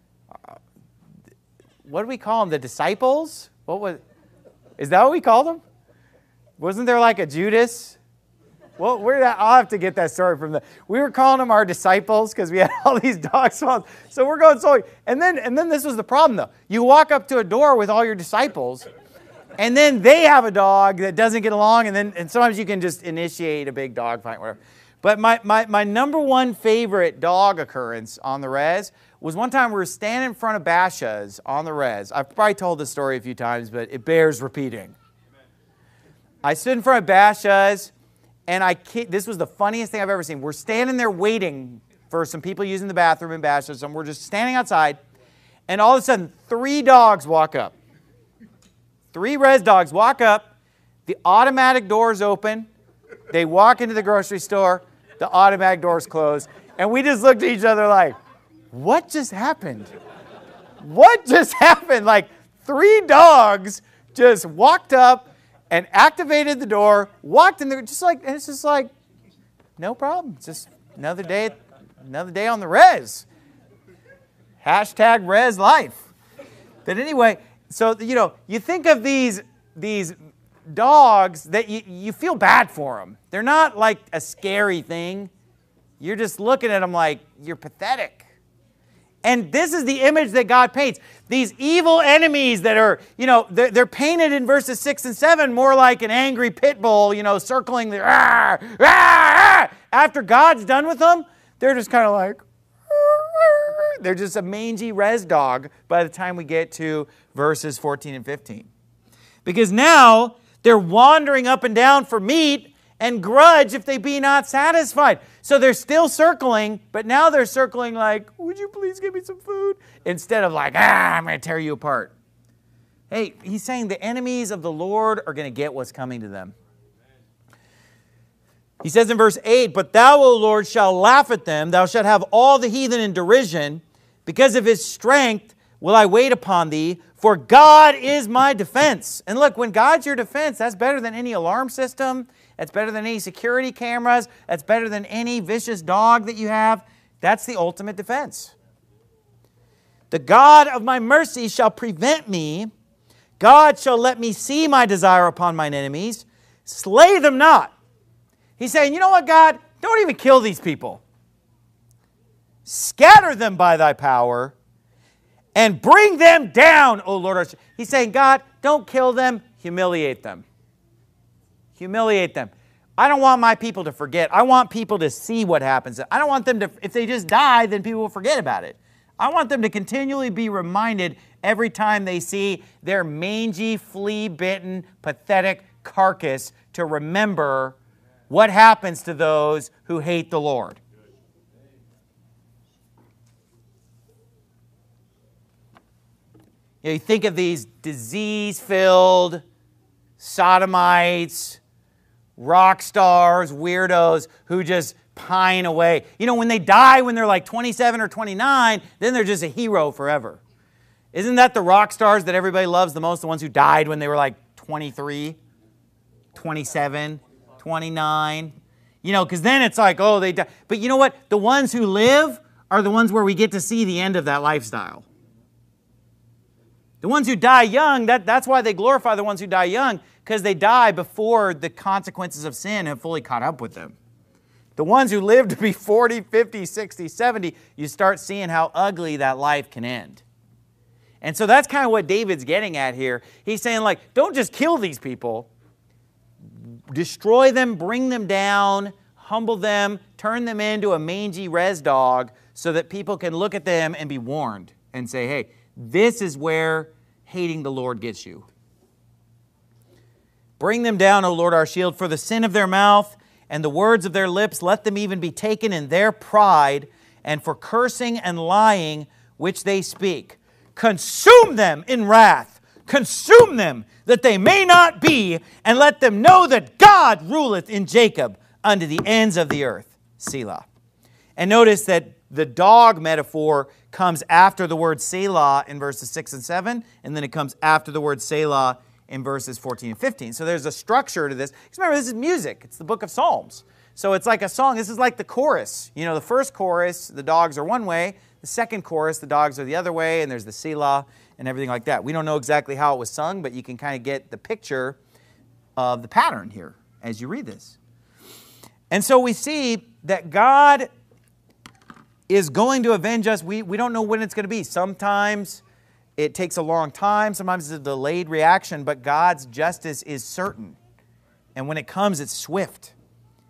What did we call them? The disciples? Is that what we called them? Wasn't there like a Judas? Well, I'll have to get that story from we were calling them our disciples because we had all these dogs. So we're going so, and then this was the problem though. You walk up to a door with all your disciples, and then they have a dog that doesn't get along, and sometimes you can just initiate a big dog fight, whatever. But my number one favorite dog occurrence on the res was one time we were standing in front of Basha's on the res. I've probably told this story a few times, but it bears repeating. I stood in front of Basha's, and this was the funniest thing I've ever seen. We're standing there waiting for some people using the bathroom in Basha's, and we're just standing outside, and all of a sudden, 3 dogs walk up. 3 res dogs walk up, the automatic doors open, they walk into the grocery store, the automatic doors close, and we just looked at each other like, what just happened? What just happened? Like 3 dogs just walked up and activated the door, walked in there, and it's just like, no problem. It's just another day on the res. Hashtag res life. But anyway, so, you think of these dogs that you feel bad for them. They're not like a scary thing. You're just looking at them like, you're pathetic. And this is the image that God paints. These evil enemies that are, they're painted in verses 6 and 7 more like an angry pit bull, circling the, rah, rah, rah. After God's done with them, they're just kind of like, they're just a mangy res dog by the time we get to verses 14 and 15. Because now they're wandering up and down for meat and grudge if they be not satisfied. So they're still circling, but now they're circling like, would you please give me some food? Instead of like, I'm going to tear you apart. Hey, he's saying the enemies of the Lord are going to get what's coming to them. He says in verse 8, but thou, O Lord, shalt laugh at them. Thou shalt have all the heathen in derision. Because of his strength will I wait upon thee, for God is my defense. And look, when God's your defense, that's better than any alarm system. That's better than any security cameras. That's better than any vicious dog that you have. That's the ultimate defense. The God of my mercy shall prevent me. God shall let me see my desire upon mine enemies. Slay them not. He's saying, you know what, God? Don't even kill these people. Scatter them by thy power and bring them down, O Lord. He's saying, God, don't kill them, humiliate them. Humiliate them. I don't want my people to forget. I want people to see what happens. I don't want them to, if they just die, then people will forget about it. I want them to continually be reminded every time they see their mangy, flea-bitten, pathetic carcass to remember what happens to those who hate the Lord. You think of these disease-filled sodomites, rock stars, weirdos who just pine away. When they die when they're like 27 or 29, then they're just a hero forever. Isn't that the rock stars that everybody loves the most? The ones who died when they were like 23, 27, 29. Because then it's like, oh, they died. But you know what? The ones who live are the ones where we get to see the end of that lifestyle. The ones who die young, that's why they glorify the ones who die young, because they die before the consequences of sin have fully caught up with them. The ones who live to be 40, 50, 60, 70, you start seeing how ugly that life can end. And so that's kind of what David's getting at here. He's saying, like, don't just kill these people. Destroy them, bring them down, humble them, turn them into a mangy res dog so that people can look at them and be warned and say, hey, this is where hating the Lord gets you. Bring them down, O Lord, our shield, for the sin of their mouth and the words of their lips, let them even be taken in their pride, and for cursing and lying which they speak. Consume them in wrath. Consume them, that they may not be, and let them know that God ruleth in Jacob unto the ends of the earth. Selah. And notice that the dog metaphor comes after the word Selah in verses 6 and 7, and then it comes after the word Selah in verses 14 and 15. So there's a structure to this. Because remember, this is music. It's the book of Psalms. So it's like a song. This is like the chorus. The first chorus, the dogs are one way. The second chorus, the dogs are the other way, and there's the Selah and everything like that. We don't know exactly how it was sung, but you can kind of get the picture of the pattern here as you read this. And so we see that God is going to avenge us. We don't know when it's going to be. Sometimes it takes a long time. Sometimes it's a delayed reaction, but God's justice is certain. And when it comes, it's swift.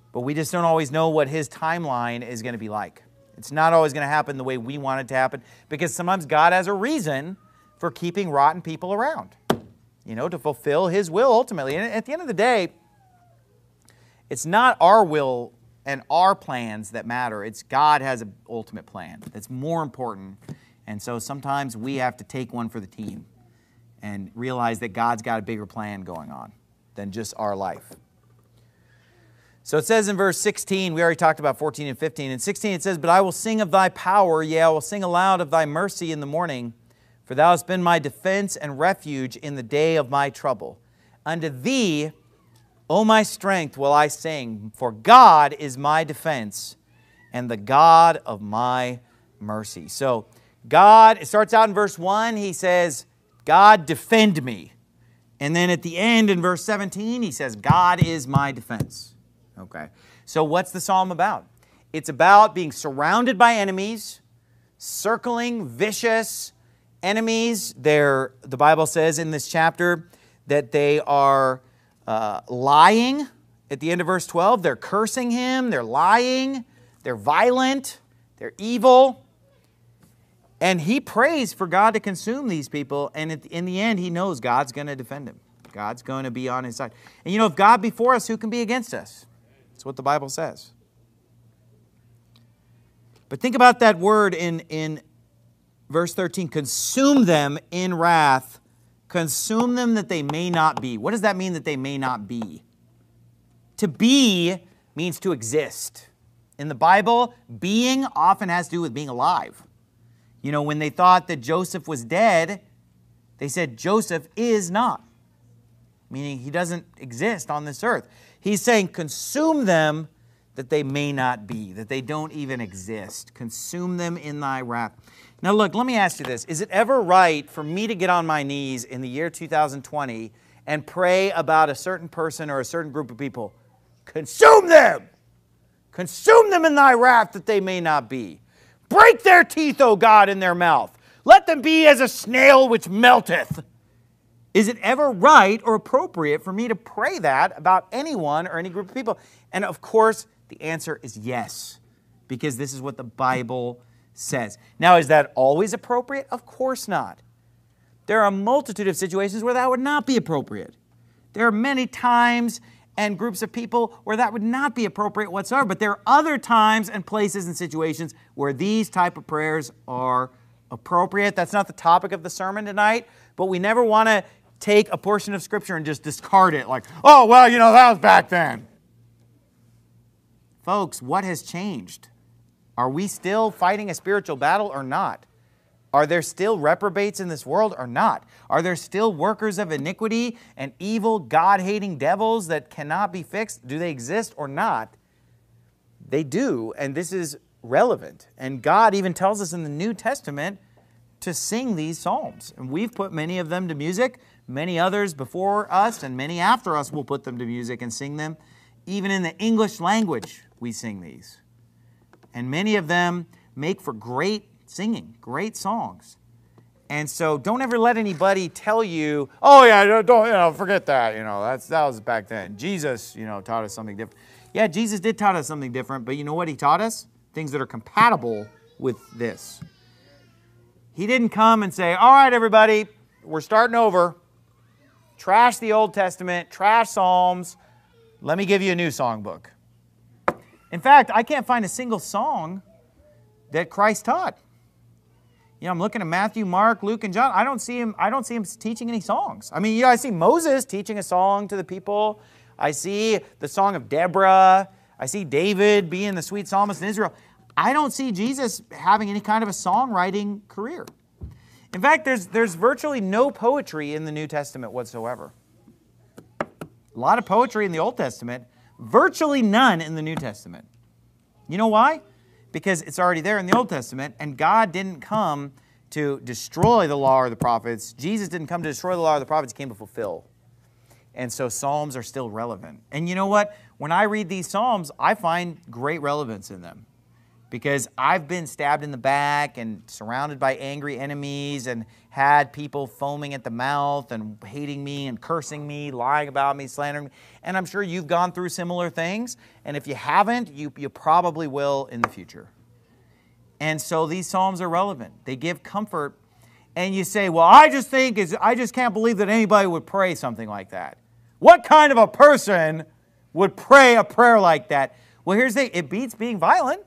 But we just don't always know what His timeline is going to be like. It's not always going to happen the way we want it to happen, because sometimes God has a reason for keeping rotten people around, to fulfill His will ultimately. And at the end of the day, it's not our will and our plans that matter. It's God has an ultimate plan that's more important. And so sometimes we have to take one for the team and realize that God's got a bigger plan going on than just our life. So it says in verse 16, we already talked about 14 and 15. In 16 it says, "But I will sing of thy power, yea, I will sing aloud of thy mercy in the morning, for thou hast been my defense and refuge in the day of my trouble. Unto thee, O my strength, will I sing, for God is my defense and the God of my mercy." So God, it starts out in verse 1, he says, "God defend me." And then at the end in verse 17, he says, "God is my defense." Okay, so what's the psalm about? It's about being surrounded by enemies, circling vicious enemies. The Bible says in this chapter that they are lying. At the end of verse 12, they're cursing him, they're lying, they're violent, they're evil. And he prays for God to consume these people, and in the end, he knows God's going to defend him. God's going to be on his side. And if God be for us, who can be against us? That's what the Bible says. But think about that word in verse 13, "Consume them in wrath, consume them that they may not be." What does that mean, that they may not be? To be means to exist. In the Bible, being often has to do with being alive. When they thought that Joseph was dead, they said Joseph is not, meaning he doesn't exist on this earth. He's saying, consume them that they may not be, that they don't even exist. Consume them in thy wrath. Now look, let me ask you this. Is it ever right for me to get on my knees in the year 2020 and pray about a certain person or a certain group of people? Consume them! Consume them in thy wrath that they may not be. Break their teeth, O God, in their mouth. Let them be as a snail which melteth. Is it ever right or appropriate for me to pray that about anyone or any group of people? And of course, the answer is yes, because this is what the Bible says. Now, is that always appropriate? Of course not. There are a multitude of situations where that would not be appropriate. There are many times and groups of people where that would not be appropriate whatsoever. But there are other times and places and situations where these type of prayers are appropriate. That's not the topic of the sermon tonight, but we never want to take a portion of Scripture and just discard it like, oh, well, that was back then. Folks, what has changed? Are we still fighting a spiritual battle or not? Are there still reprobates in this world or not? Are there still workers of iniquity and evil, God-hating devils that cannot be fixed? Do they exist or not? They do, and this is relevant. And God even tells us in the New Testament to sing these psalms. And we've put many of them to music. Many others before us and many after us will put them to music and sing them. Even in the English language, we sing these. And many of them make for great singing, great songs. And so don't ever let anybody tell you, oh yeah, don't forget that, that was back then. Jesus, taught us something different. Yeah, Jesus did taught us something different, but you know what he taught us? Things that are compatible with this. He didn't come and say, all right, everybody, we're starting over. Trash the Old Testament, trash Psalms. Let me give you a new songbook. In fact, I can't find a single song that Christ taught. I'm looking at Matthew, Mark, Luke, and John. I don't see him teaching any songs. I see Moses teaching a song to the people. I see the song of Deborah. I see David being the sweet psalmist in Israel. I don't see Jesus having any kind of a songwriting career. In fact, there's virtually no poetry in the New Testament whatsoever. A lot of poetry in the Old Testament, virtually none in the New Testament. You know why? Because it's already there in the Old Testament, and God didn't come to destroy the law or the prophets. Jesus didn't come to destroy the law or the prophets. He came to fulfill. And so Psalms are still relevant. And you know what? When I read these Psalms, I find great relevance in them. Because I've been stabbed in the back and surrounded by angry enemies and had people foaming at the mouth and hating me and cursing me, lying about me, slandering me. And I'm sure you've gone through similar things. And if you haven't, you probably will in the future. And so these Psalms are relevant. They give comfort. And you say, well, I just can't believe that anybody would pray something like that. What kind of a person would pray a prayer like that? Well, here's the thing. It beats being violent.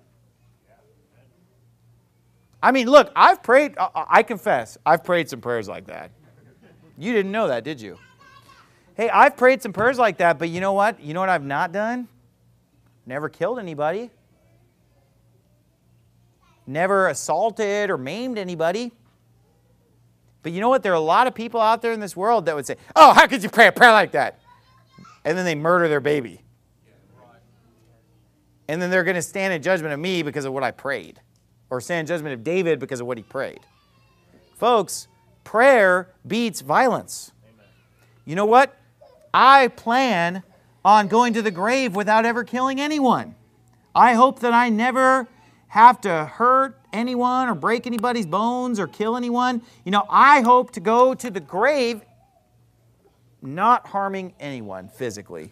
I mean, look, I've prayed, I confess, I've prayed some prayers like that. You didn't know that, did you? Hey, I've prayed some prayers like that, but you know what? You know what I've not done? Never killed anybody. Never assaulted or maimed anybody. But you know what? There are a lot of people out there in this world that would say, oh, how could you pray a prayer like that? And then they murder their baby. And then they're going to stand in judgment of me because of what I prayed. Or stand in judgment of David because of what he prayed. Folks, prayer beats violence. Amen. You know what? I plan on going to the grave without ever killing anyone. I hope that I never have to hurt anyone or break anybody's bones or kill anyone. You know, I hope to go to the grave not harming anyone physically.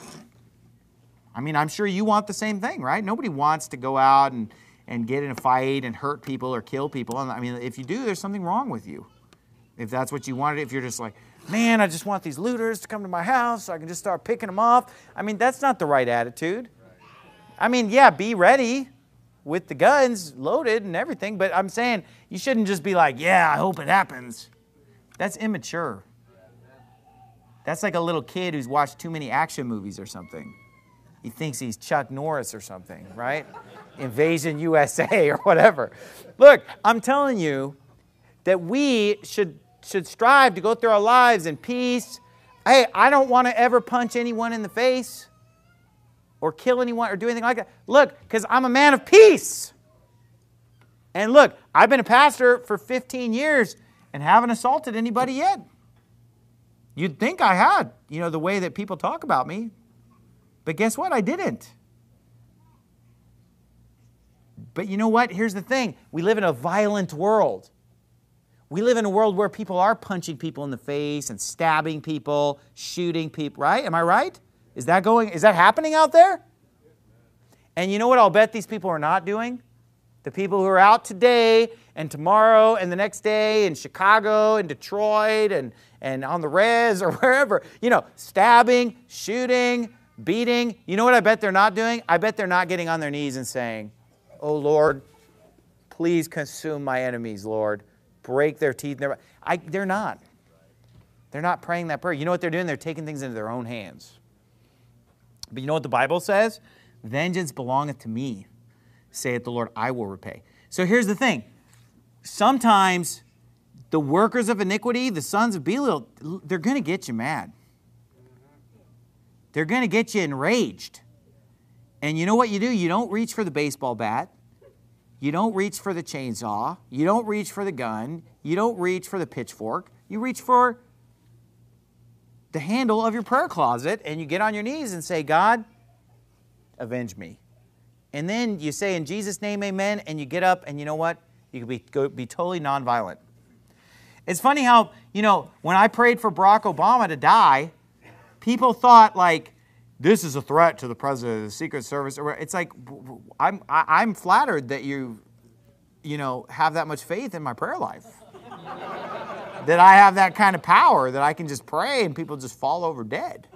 I mean, I'm sure you want the same thing, right? Nobody wants to go out and get in a fight and hurt people or kill people. And I mean, if you do, there's something wrong with you. If that's what you wanted, if you're just like, man, I just want these looters to come to my house so I can just start picking them off. I mean, that's not the right attitude. I mean, yeah, be ready with the guns loaded and everything, but I'm saying you shouldn't just be like, yeah, I hope it happens. That's immature. That's like a little kid who's watched too many action movies or something. He thinks he's Chuck Norris or something, right? Invasion USA or whatever. Look, I'm telling you that we should strive to go through our lives in peace. Hey, I don't want to ever punch anyone in the face or kill anyone or do anything like that. Look, because I'm a man of peace. And look, I've been a pastor for 15 years and haven't assaulted anybody yet. You'd think I had, you know, the way that people talk about me. But guess what? I didn't. But you know what? Here's the thing. We live in a violent world. We live in a world where people are punching people in the face and stabbing people, shooting people, right? Am I right? Is that happening out there? And you know what I'll bet these people are not doing? The people who are out today and tomorrow and the next day in Chicago and Detroit and on the res or wherever, you know, stabbing, shooting, beating. You know what I bet they're not doing? I bet they're not getting on their knees and saying, oh, Lord, please consume my enemies, Lord. Break their teeth. They're not. They're not praying that prayer. You know what they're doing? They're taking things into their own hands. But you know what the Bible says? Vengeance belongeth to me, saith the Lord, I will repay. So here's the thing. Sometimes the workers of iniquity, the sons of Belial, they're going to get you mad. They're going to get you enraged. And you know what you do? You don't reach for the baseball bat. You don't reach for the chainsaw. You don't reach for the gun. You don't reach for the pitchfork. You reach for the handle of your prayer closet and you get on your knees and say, God, avenge me. And then you say, in Jesus' name, amen, and you get up and you know what? You can be totally nonviolent. It's funny how, you know, when I prayed for Barack Obama to die, people thought like, this is a threat to the president of the Secret Service. It's like, I'm flattered that you have that much faith in my prayer life. That I have that kind of power, that I can just pray and people just fall over dead.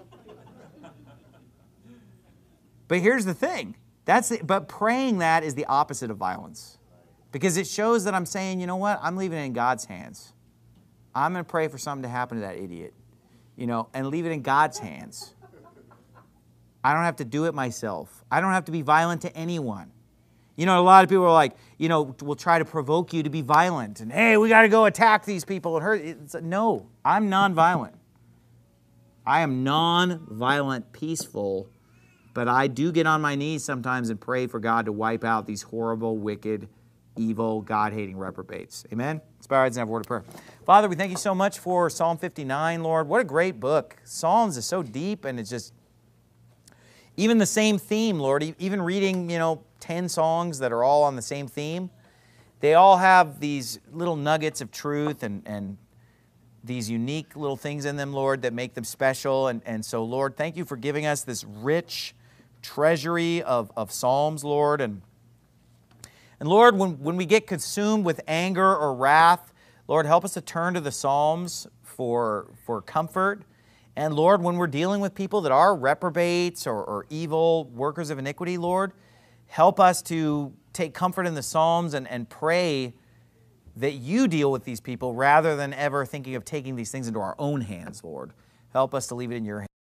But here's the thing. But praying that is the opposite of violence. Because it shows that I'm saying, you know what? I'm leaving it in God's hands. I'm going to pray for something to happen to that idiot. You know, and leave it in God's hands. I don't have to do it myself. I don't have to be violent to anyone. You know, a lot of people are like, you know, will try to provoke you to be violent. And, hey, we got to go attack these people and hurt. No, I'm nonviolent. I am nonviolent, peaceful. But I do get on my knees sometimes and pray for God to wipe out these horrible, wicked, evil, God-hating reprobates. Amen? Let's bow our heads and have a word of prayer. Father, we thank you so much for Psalm 59, Lord. What a great book. Psalms is so deep and even the same theme, Lord, even reading, 10 songs that are all on the same theme, they all have these little nuggets of truth and these unique little things in them, Lord, that make them special. And so, Lord, thank you for giving us this rich treasury of Psalms, Lord. And Lord, when we get consumed with anger or wrath, Lord, help us to turn to the Psalms for comfort. And Lord, when we're dealing with people that are reprobates or evil workers of iniquity, Lord, help us to take comfort in the Psalms and pray that you deal with these people rather than ever thinking of taking these things into our own hands, Lord. Help us to leave it in your hands.